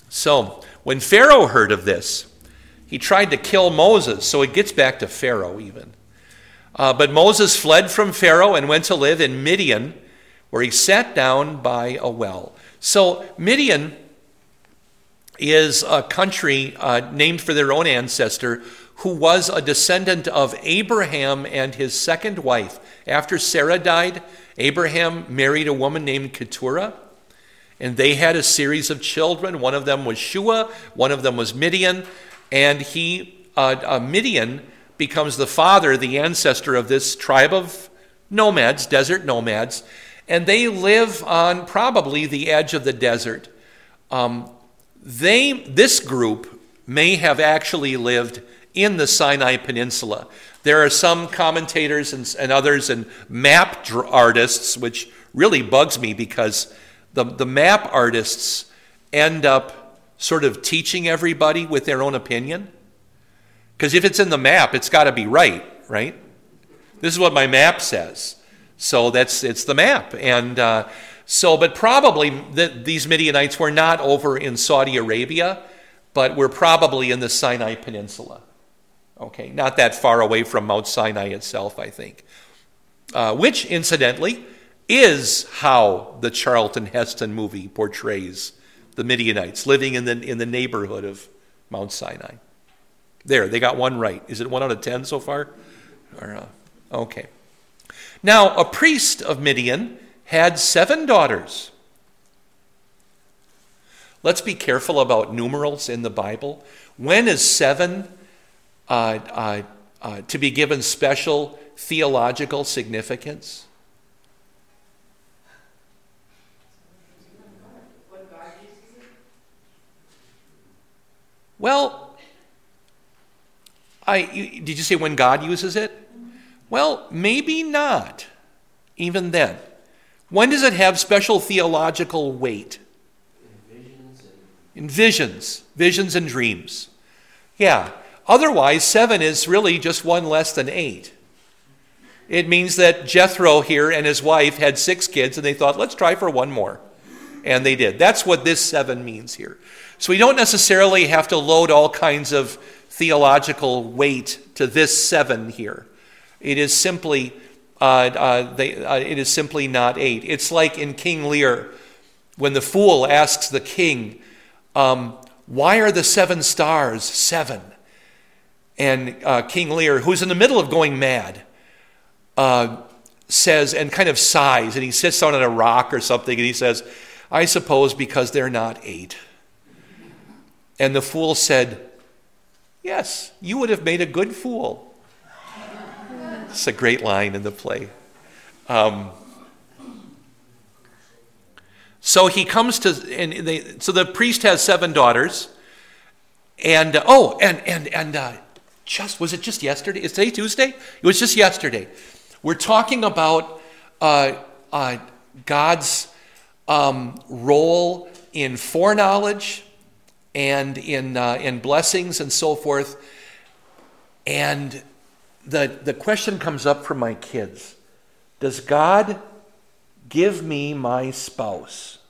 So when Pharaoh heard of this, he tried to kill Moses. So it gets back to Pharaoh even. But Moses fled from Pharaoh and went to live in Midian, where he sat down by a well. So Midian is a country named for their own ancestor who was a descendant of Abraham and his second wife. After Sarah died, Abraham married a woman named Keturah, and they had a series of children. One of them was Shua, one of them was Midian, and Midian becomes the father, the ancestor of this tribe of nomads, desert nomads, and they live on probably the edge of the desert. This group may have actually lived in the Sinai Peninsula. There are some commentators and others and map artists, which really bugs me because the map artists end up sort of teaching everybody with their own opinion. Because if it's in the map, it's got to be right? This is what my map says. So it's the map. And but probably these Midianites were not over in Saudi Arabia, but were probably in the Sinai Peninsula. Okay, not that far away from Mount Sinai itself, I think. Which, incidentally, is how the Charlton Heston movie portrays the Midianites living in the neighborhood of Mount Sinai. There, they got one right. Is it 1 out of 10 so far? Okay. Now, a priest of Midian had 7 daughters. Let's be careful about numerals in the Bible. When is 7 to be given special theological significance? Well, did you say when God uses it? Well, maybe not, even then. When does it have special theological weight? In visions and dreams. Yeah. Otherwise, 7 is really just 1 less than 8. It means that Jethro here and his wife had 6 kids, and they thought, let's try for 1 more. And they did. That's what this 7 means here. So we don't necessarily have to load all kinds of theological weight to this 7 here. It is simply not 8. It's like in King Lear, when the fool asks the king, why are the 7 stars 7? And King Lear, who's in the middle of going mad, says, and kind of sighs, and he sits down on a rock or something, and he says, I suppose because they're not 8. And the fool said, yes, you would have made a good fool. It's a great line in the play. So he comes to, so the priest has 7 daughters, and was it just yesterday? Is today Tuesday? It was just yesterday. We're talking about God's role in foreknowledge and in blessings and so forth. And the question comes up from my kids. Does God give me my spouse?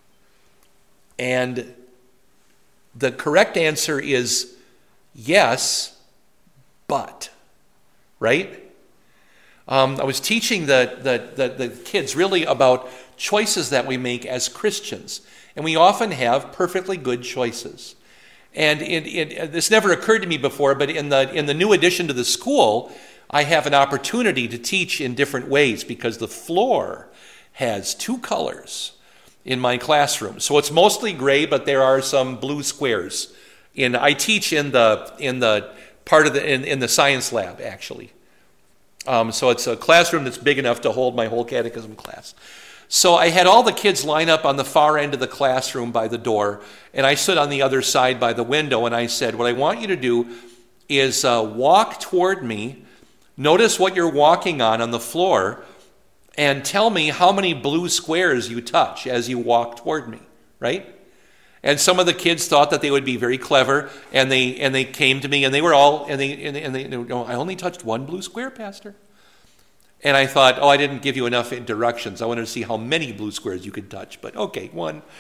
And the correct answer is yes, but. Right? I was teaching the kids really about choices that we make as Christians. And we often have perfectly good choices. And this never occurred to me before, but in the new addition to the school, I have an opportunity to teach in different ways because the floor has 2 colors in my classroom. So it's mostly gray, but there are some blue squares. I teach in the part of in the science lab, actually. So it's a classroom that's big enough to hold my whole catechism class. So I had all the kids line up on the far end of the classroom by the door, and I stood on the other side by the window, and I said, what I want you to do is walk toward me, notice what you're walking on the floor, and tell me how many blue squares you touch as you walk toward me, right? And some of the kids thought that they would be very clever, and they came to me, and they were all, and they I only touched 1 blue square, Pastor. And I thought, I didn't give you enough directions. I wanted to see how many blue squares you could touch, but okay, 1.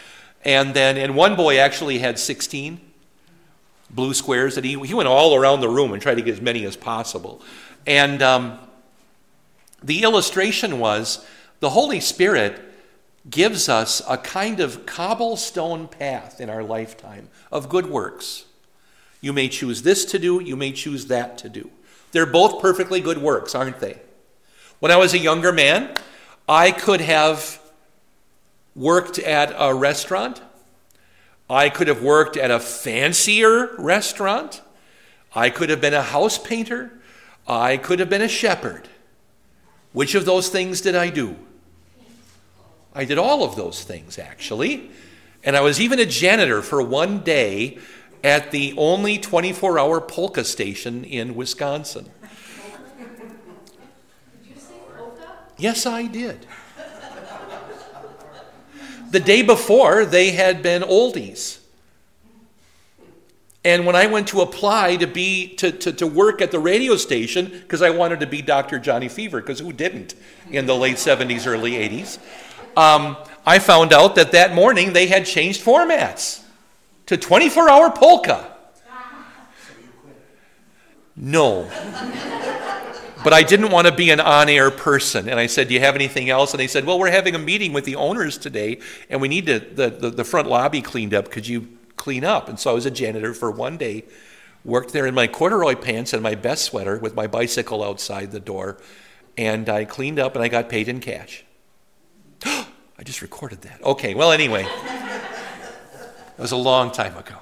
And one boy actually had 16 blue squares that he went all around the room and tried to get as many as possible. And the illustration was the Holy Spirit gives us a kind of cobblestone path in our lifetime of good works. You may choose this to do, you may choose that to do. They're both perfectly good works, aren't they? When I was a younger man, I could have worked at a restaurant. I could have worked at a fancier restaurant. I could have been a house painter. I could have been a shepherd. Which of those things did I do? I did all of those things, actually. And I was even a janitor for one day at the only 24-hour polka station in Wisconsin. Did you sing polka? Yes, I did. The day before, they had been oldies. And when I went to apply to work at the radio station, because I wanted to be Dr. Johnny Fever, because who didn't in the late 70s, early 80s, I found out that morning they had changed formats to 24-hour polka. No. But I didn't want to be an on-air person. And I said, do you have anything else? And they said, well, we're having a meeting with the owners today, and we need the front lobby cleaned up. Could you clean up? And so I was a janitor for one day, worked there in my corduroy pants and my best sweater with my bicycle outside the door, and I cleaned up and I got paid in cash. I just recorded that. Okay, well, anyway. It was a long time ago.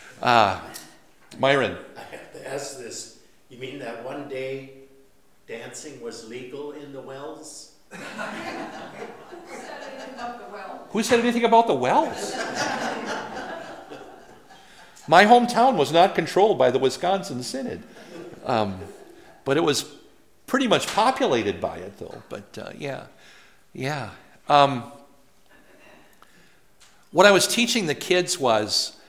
Myron. I have to ask this. You mean that one day dancing was legal in the Wells? Who said anything about the Wells? My hometown was not controlled by the Wisconsin Synod. But it was pretty much populated by it, though. But, yeah. What I was teaching the kids was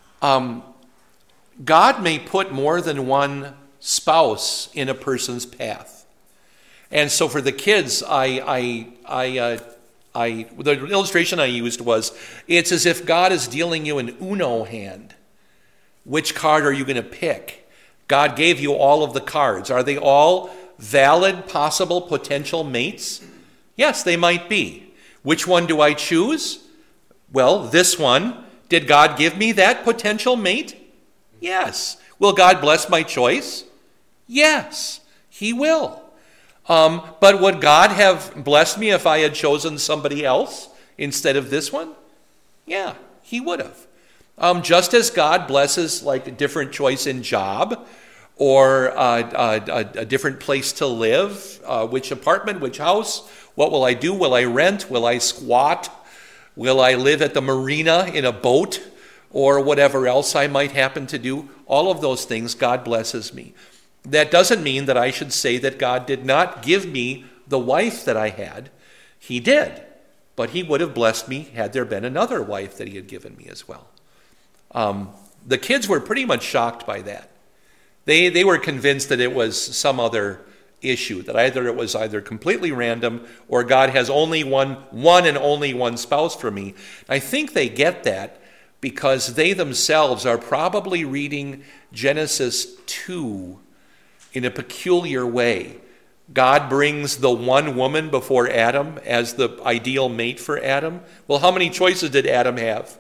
God may put more than one spouse in a person's path. And so for the kids, the illustration I used was, it's as if God is dealing you an Uno hand. Which card are you going to pick? God gave you all of the cards. Are they all valid, possible, potential mates? Yes, they might be. Which one do I choose? Well, this one. Did God give me that potential mate? Yes. Will God bless my choice? Yes, He will. But would God have blessed me if I had chosen somebody else instead of this one? Yeah, He would have. Just as God blesses like a different choice in job or a different place to live, which apartment, which house, what will I do? Will I rent? Will I squat? Will I live at the marina in a boat or whatever else I might happen to do? All of those things, God blesses me. That doesn't mean that I should say that God did not give me the wife that I had. He did, but He would have blessed me had there been another wife that He had given me as well. The kids were pretty much shocked by that. They were convinced that it was some other issue, that it was either completely random or God has only one and only one spouse for me. I think they get that because they themselves are probably reading Genesis 2 in a peculiar way. God brings the one woman before Adam as the ideal mate for Adam. Well, how many choices did Adam have?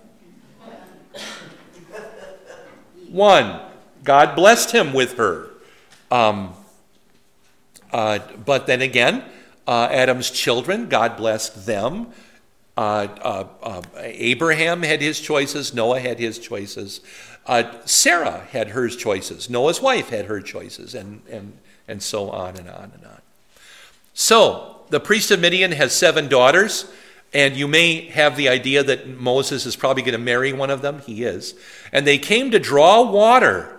One. God blessed him with her. But then again, Adam's children, God blessed them. Abraham had his choices. Noah had his choices. Sarah had her choices. Noah's wife had her choices, and so on and on and on. So, the priest of Midian has 7 daughters, and you may have the idea that Moses is probably going to marry one of them. He is. And they came to draw water.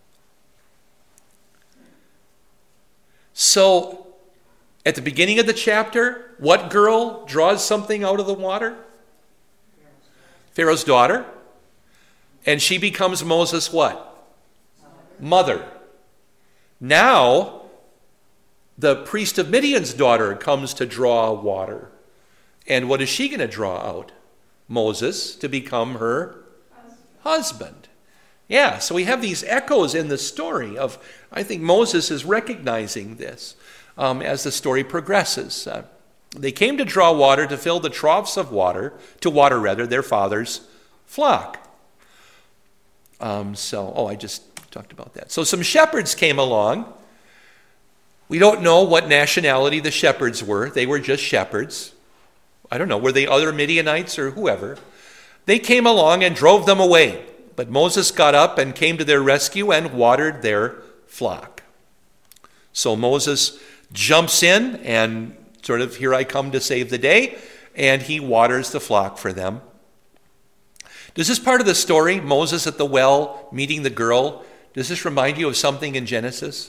So, at the beginning of the chapter, what girl draws something out of the water? Pharaoh's daughter. And she becomes Moses' what? Mother. Now, the priest of Midian's daughter comes to draw water. And what is she going to draw out? Moses to become her husband. Yeah, so we have these echoes in the story of, I think Moses is recognizing this as the story progresses. They came to draw water to fill the troughs of water, to water their father's flock. I just talked about that. So some shepherds came along. We don't know what nationality the shepherds were. They were just shepherds. I don't know, were they other Midianites or whoever? They came along and drove them away. But Moses got up and came to their rescue and watered their flock. So Moses jumps in and sort of, here I come to save the day, and he waters the flock for them. Does this part of the story, Moses at the well meeting the girl, does this remind you of something in Genesis?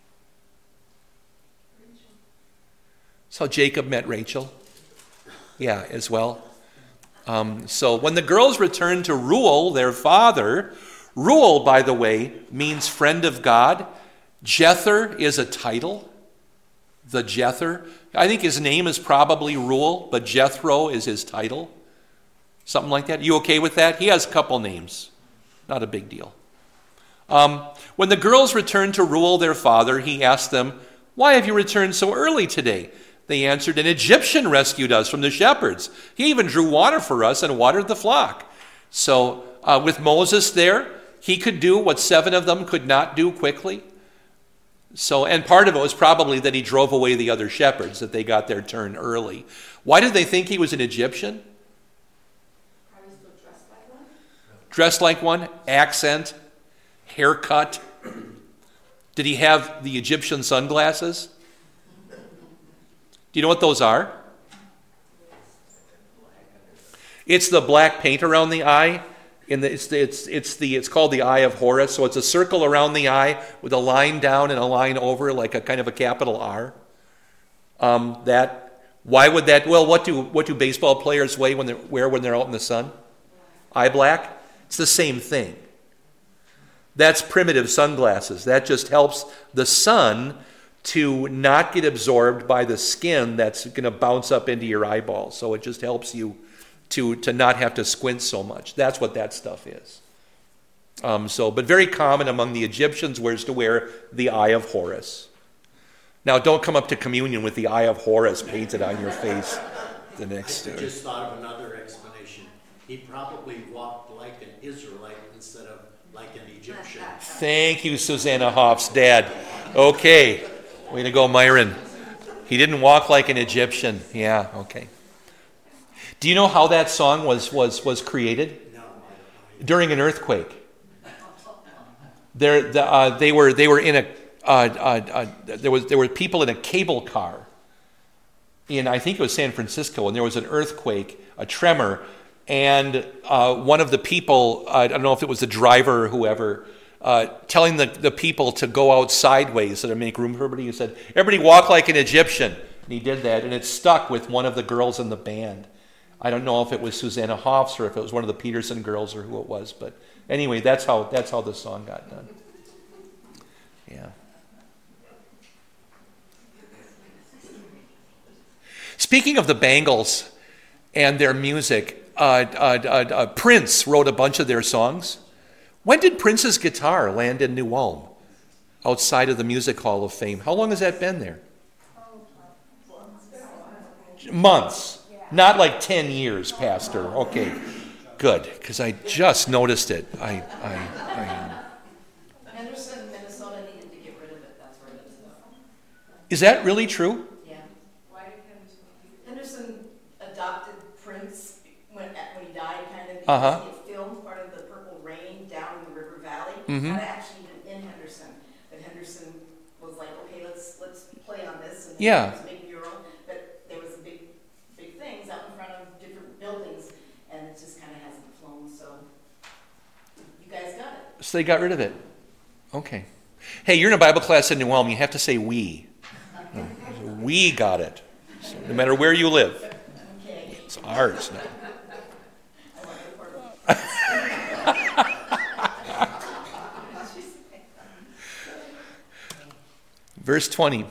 That's how Jacob met Rachel. Yeah, as well. So when the girls returned to Reuel, their father, Reuel, by the way, means friend of God. Jether is a title. The Jether. I think his name is probably Reuel, but Jethro is his title. Something like that. You okay with that? He has a couple names. Not a big deal. When the girls returned to Reuel, their father, he asked them, "Why have you returned so early today?" They answered, "An Egyptian rescued us from the shepherds. He even drew water for us and watered the flock." So with Moses there, he could do what 7 of them could not do quickly. So, and part of it was probably that he drove away the other shepherds, that they got their turn early. Why did they think he was an Egyptian? Probably still dressed like one. Dressed like one, accent, haircut. Did he have the Egyptian sunglasses? Do you know what those are? It's the black paint around the eye. It's called the Eye of Horus. So it's a circle around the eye with a line down and a line over, like a kind of a capital R. Why would that? Well, what do baseball players wear when they're out in the sun? Eye black. It's the same thing. That's primitive sunglasses. That just helps the sun to not get absorbed by the skin that's going to bounce up into your eyeballs. So it just helps you to not have to squint so much. That's what that stuff is. But very common among the Egyptians was to wear the Eye of Horus. Now, don't come up to communion with the Eye of Horus painted on your face the next day. I just thought of another explanation. He probably walked like an Israelite instead of like an Egyptian. Thank you, Susanna Hoff's dad. Okay. Way to go, Myron. He didn't walk like an Egyptian. Yeah, okay. Do you know how that song was created? No. During an earthquake. They were in there were people in a cable car in, I think it was San Francisco, and there was an earthquake, a tremor, and one of the people, I don't know if it was the driver or whoever, telling the people to go out sideways so to make room for everybody. He said, "Everybody walk like an Egyptian." And he did that, and it stuck with one of the girls in the band. I don't know if it was Susanna Hoffs or if it was one of the Peterson girls or who it was, but anyway, that's how the song got done. Yeah. Speaking of the Bangles and their music, Prince wrote a bunch of their songs. When did Prince's guitar land in New Ulm, outside of the Music Hall of Fame? How long has that been there? Months. Not like 10 years, Pastor. Okay, good, because I just noticed it. Henderson, Minnesota needed to get rid of it. That's where it is. Is that really true? Yeah. Why did Henderson adopted Prince when he died, kind of, because he had filmed part of the Purple Rain down in the River Valley. Not actually even in Henderson, but Henderson was like, okay, let's play on this. And Yeah. it was a big mural, but there was big things out in front of different buildings, and it just kind of hasn't flown. So you guys got it. So they got rid of it. Okay. Hey, you're in a Bible class in New Ulm. You have to say we. We got it. So no matter where you live. Okay. It's ours now. I want to report. Verse 20.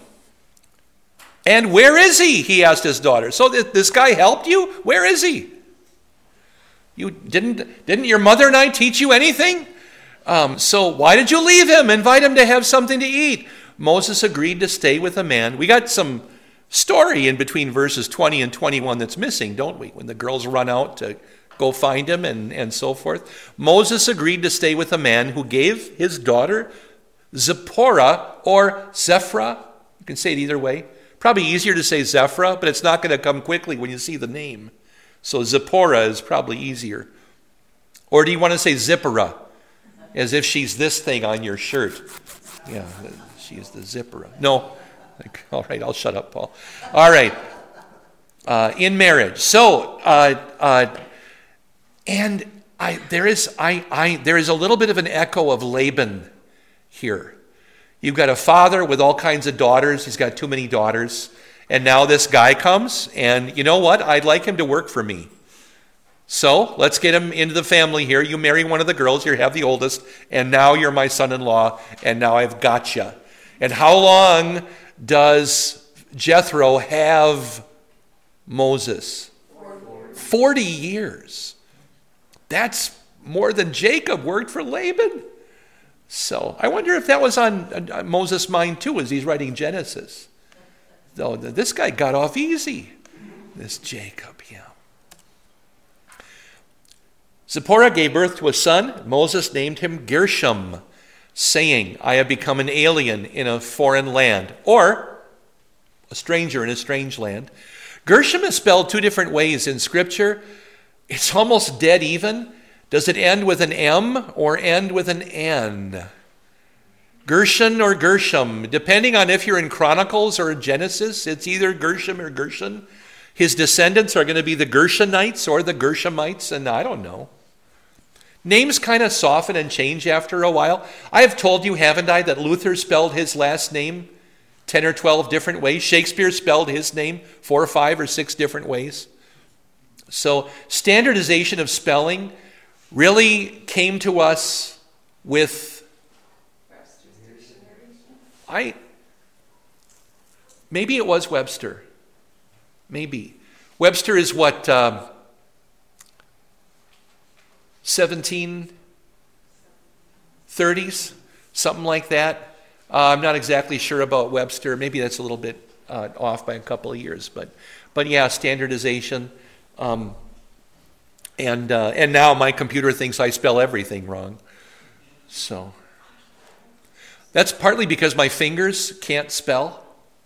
"And where is he?" he asked his daughter. "So this guy helped you? Where is he?" You didn't your mother and I teach you anything? So why did you leave him? Invite him to have something to eat. Moses agreed to stay with a man. We got some story in between verses 20 and 21 that's missing, don't we? When the girls run out to go find him and so forth. Moses agreed to stay with a man who gave his daughter Zipporah or Zephra. You can say it either way. Probably easier to say Zephra, but it's not going to come quickly when you see the name. So Zipporah is probably easier. Or do you want to say Zipporah, as if she's this thing on your shirt? Yeah, she is the Zipporah. No. All right, I'll shut up, Paul. All right. In marriage. So, there is a little bit of an echo of Laban here. You've got a father with all kinds of daughters. He's got too many daughters. And now this guy comes, and you know what? I'd like him to work for me. So let's get him into the family here. You marry one of the girls, you have the oldest, and now you're my son-in-law, and now I've got you. And how long does Jethro have Moses? 40 years. That's more than Jacob worked for Laban. So I wonder if that was on Moses' mind too as he's writing Genesis. Though this guy got off easy, this Jacob, yeah. Zipporah gave birth to a son. Moses named him Gershom, saying, I have become an alien in a foreign land, or a stranger in a strange land. Gershom is spelled two different ways in Scripture. It's almost dead even. Does it end with an M or end with an N? Gershon or Gershom, depending on if you're in Chronicles or Genesis, it's either Gershom or Gershon. His descendants are going to be the Gershonites or the Gershomites, and I don't know. Names kind of soften and change after a while. I have told you, haven't I, that Luther spelled his last name 10 or 12 different ways. Shakespeare spelled his name 4 or 5 or 6 different ways. So standardization of spelling really came to us with maybe it was Webster. Maybe. Webster is what, 1730s? Something like that. I'm not exactly sure about Webster. Maybe that's a little bit off by a couple of years. But yeah, standardization. And now my computer thinks I spell everything wrong. So that's partly because my fingers can't spell.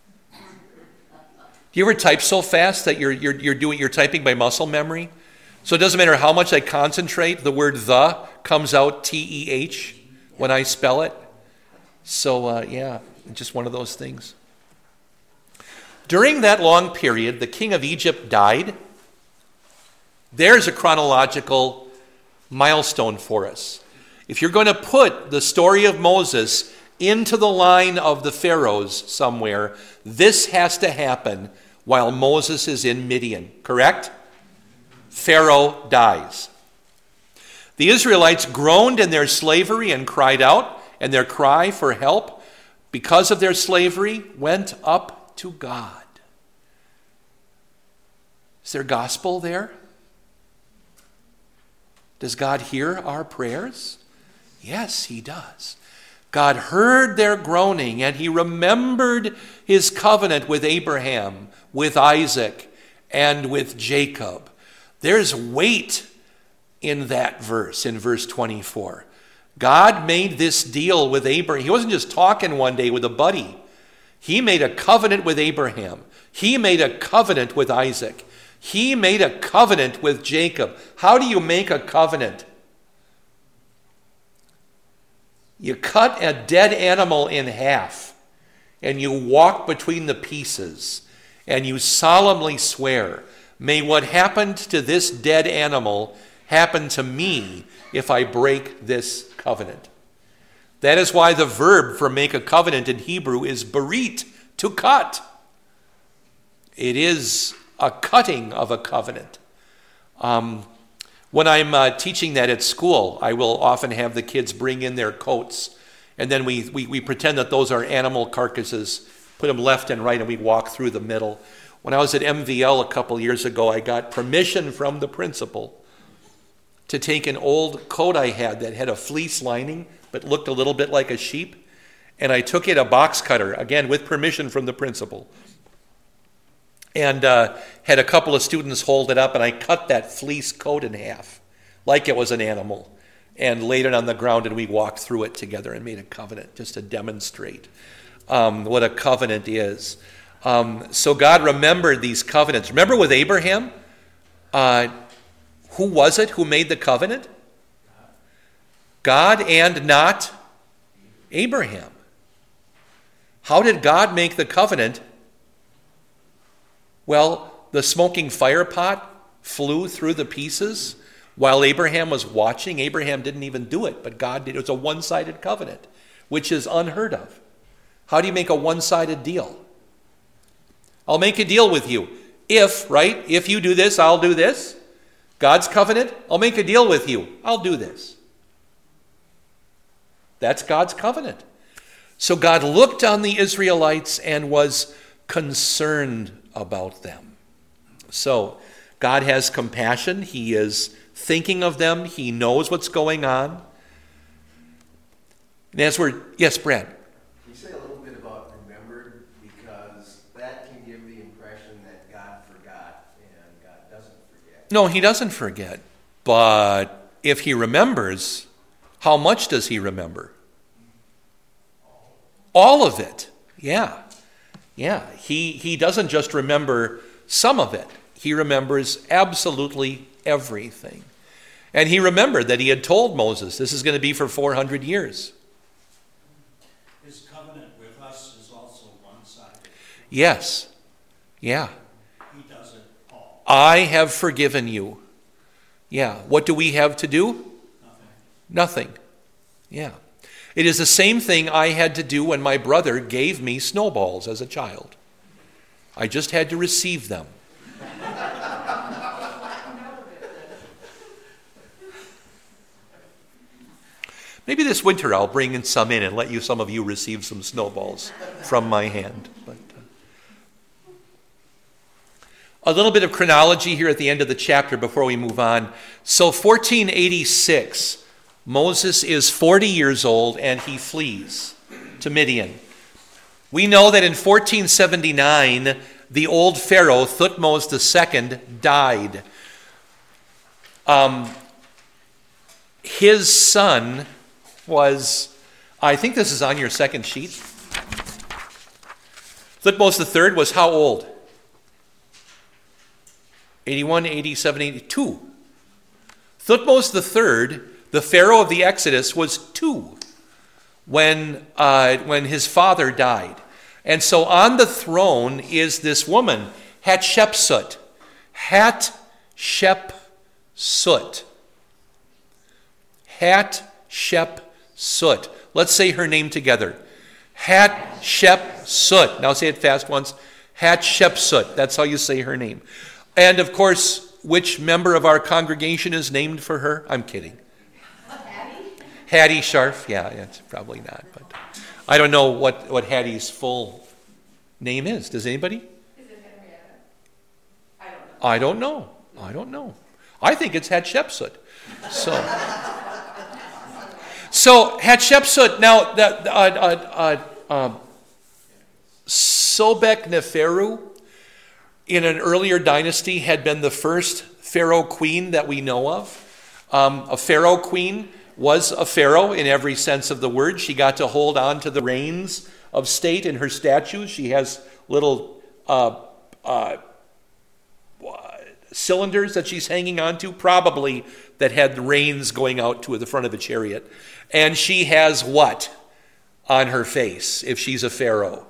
Do you ever type so fast that you're typing by muscle memory? So it doesn't matter how much I concentrate, the word the comes out TEH when I spell it. So yeah, just one of those things. During that long period, the king of Egypt died. There's a chronological milestone for us. If you're going to put the story of Moses into the line of the pharaohs somewhere, this has to happen while Moses is in Midian, correct? Pharaoh dies. The Israelites groaned in their slavery and cried out, and their cry for help because of their slavery went up to God. Is there gospel there? Does God hear our prayers? Yes, he does. God heard their groaning, and he remembered his covenant with Abraham, with Isaac, and with Jacob. There's weight in that verse, in verse 24. God made this deal with Abraham. He wasn't just talking one day with a buddy. He made a covenant with Abraham. He made a covenant with Isaac. He made a covenant with Jacob. How do you make a covenant? You cut a dead animal in half, and you walk between the pieces, and you solemnly swear, may what happened to this dead animal happen to me if I break this covenant. That is why the verb for make a covenant in Hebrew is berit, to cut. It is a cutting of a covenant. When I'm teaching that at school, I will often have the kids bring in their coats, and then we pretend that those are animal carcasses, put them left and right, and we walk through the middle. When I was at MVL a couple years ago, I got permission from the principal to take an old coat I had that had a fleece lining but looked a little bit like a sheep, and I took it a box cutter, again with permission from the principal, and had a couple of students hold it up, and I cut that fleece coat in half like it was an animal and laid it on the ground, and we walked through it together and made a covenant just to demonstrate what a covenant is. So God remembered these covenants. Remember with Abraham, who was it who made the covenant? God, and not Abraham. How did God make the covenant? Well, the smoking fire pot flew through the pieces while Abraham was watching. Abraham didn't even do it, but God did. It was a one-sided covenant, which is unheard of. How do you make a one-sided deal? I'll make a deal with you. If you do this, I'll do this. God's covenant, I'll make a deal with you. I'll do this. That's God's covenant. So God looked on the Israelites and was concerned about them. So God has compassion. He is thinking of them. He knows what's going on. And yes, Brad. Can you say a little bit about remembered? Because that can give the impression that God forgot, and God doesn't forget. No, he doesn't forget. But if he remembers, how much does he remember? All of it. Yeah. He doesn't just remember some of it. He remembers absolutely everything. And he remembered that he had told Moses, this is going to be for 400 years. His covenant with us is also one-sided. Yes. Yeah. He does it all. I have forgiven you. Yeah. What do we have to do? Nothing. Yeah. It is the same thing I had to do when my brother gave me snowballs as a child. I just had to receive them. Maybe this winter I'll bring in some and let some of you receive some snowballs from my hand. But, a little bit of chronology here at the end of the chapter before we move on. So 1486, Moses is 40 years old and he flees to Midian. We know that in 1479, the old Pharaoh, Thutmose II, died. His son was, I think this is on your second sheet. Thutmose III was how old? 81, 87, 82. Thutmose III, the Pharaoh of the Exodus, was 2 when his father died. And so on the throne is this woman, Hatshepsut. Hatshepsut. Hatshepsut. Let's say her name together. Hatshepsut. Now say it fast once. Hatshepsut. That's how you say her name. And of course, which member of our congregation is named for her? I'm kidding. Hattie Scharf. Yeah, it's probably not. But I don't know what Hattie's full name is. Does anybody? Is it Henrietta? I don't know. I think it's Hatshepsut. So Hatshepsut. Now, Sobek Neferu, in an earlier dynasty, had been the first pharaoh queen that we know of. A pharaoh queen was a pharaoh in every sense of the word. She got to hold on to the reins of state in her statues. She has little cylinders that she's hanging onto, probably that had the reins going out to the front of a chariot. And she has what on her face if she's a pharaoh?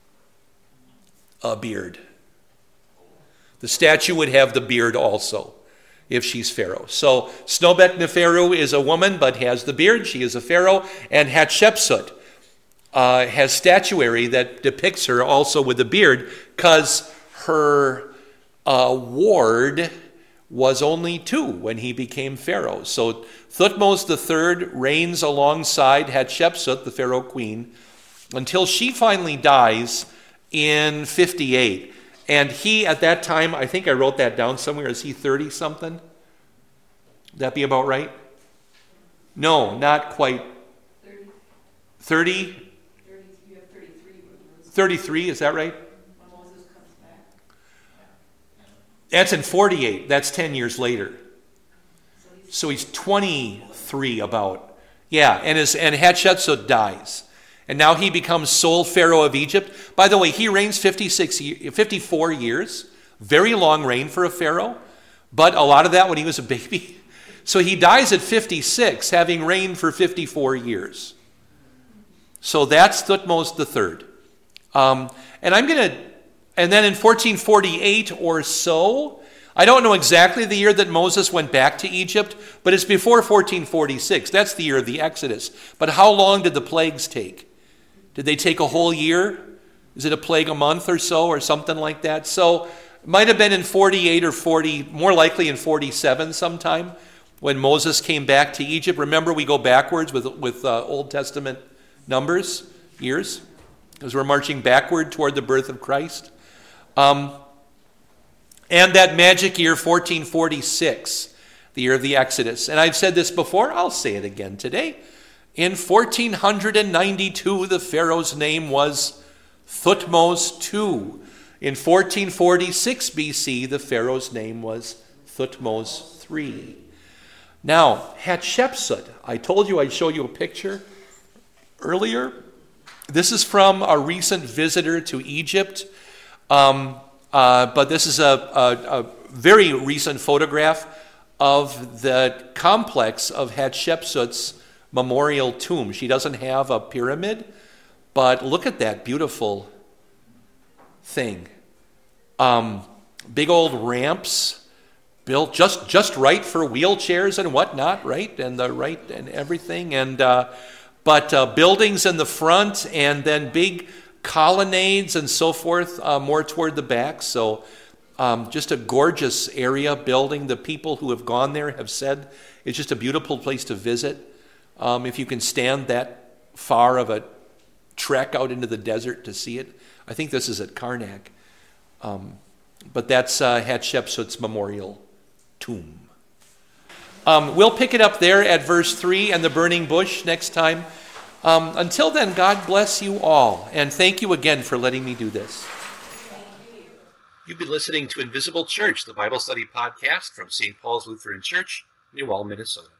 A beard. The statue would have the beard also if she's pharaoh. So Snobek Neferu is a woman but has the beard. She is a pharaoh. And Hatshepsut has statuary that depicts her also with the beard because her ward was only 2 when he became pharaoh. So Thutmose III reigns alongside Hatshepsut, the pharaoh queen, until she finally dies in 58. And he, at that time, I think I wrote that down somewhere, is he 30-something? That be about right? No, not quite. 30? You have 33 when 33, is that right? Moses comes back. That's in 48. That's 10 years later. So he's 23 about. Yeah, and Hatshepsut dies. And now he becomes sole pharaoh of Egypt. By the way, he reigns 54 years. Very long reign for a pharaoh. But a lot of that when he was a baby. So he dies at 56, having reigned for 54 years. So that's Thutmose III. And then in 1448 or so, I don't know exactly the year that Moses went back to Egypt, but it's before 1446. That's the year of the Exodus. But how long did the plagues take? Did they take a whole year? Is it a plague a month or so or something like that? So it might have been in 48 or 40, more likely in 47 sometime when Moses came back to Egypt. Remember, we go backwards with Old Testament numbers, years, because we're marching backward toward the birth of Christ. And that magic year, 1446, the year of the Exodus. And I've said this before, I'll say it again today. In 1492, the Pharaoh's name was Thutmose II. In 1446 BC, the Pharaoh's name was Thutmose III. Now, Hatshepsut, I told you I'd show you a picture earlier. This is from a recent visitor to Egypt. But this is a very recent photograph of the complex of Hatshepsut's memorial tomb. She doesn't have a pyramid, but look at that beautiful thing. Big old ramps built just right for wheelchairs and whatnot, right? And everything. And but buildings in the front, and then big colonnades and so forth, more toward the back. So just a gorgeous area building. The people who have gone there have said it's just a beautiful place to visit. If you can stand that far of a trek out into the desert to see it. I think this is at Karnak. But that's Hatshepsut's memorial tomb. We'll pick it up there at verse 3 and the burning bush next time. Until then, God bless you all, and thank you again for letting me do this. You've been listening to Invisible Church, the Bible study podcast from St. Paul's Lutheran Church, New Ulm, Minnesota.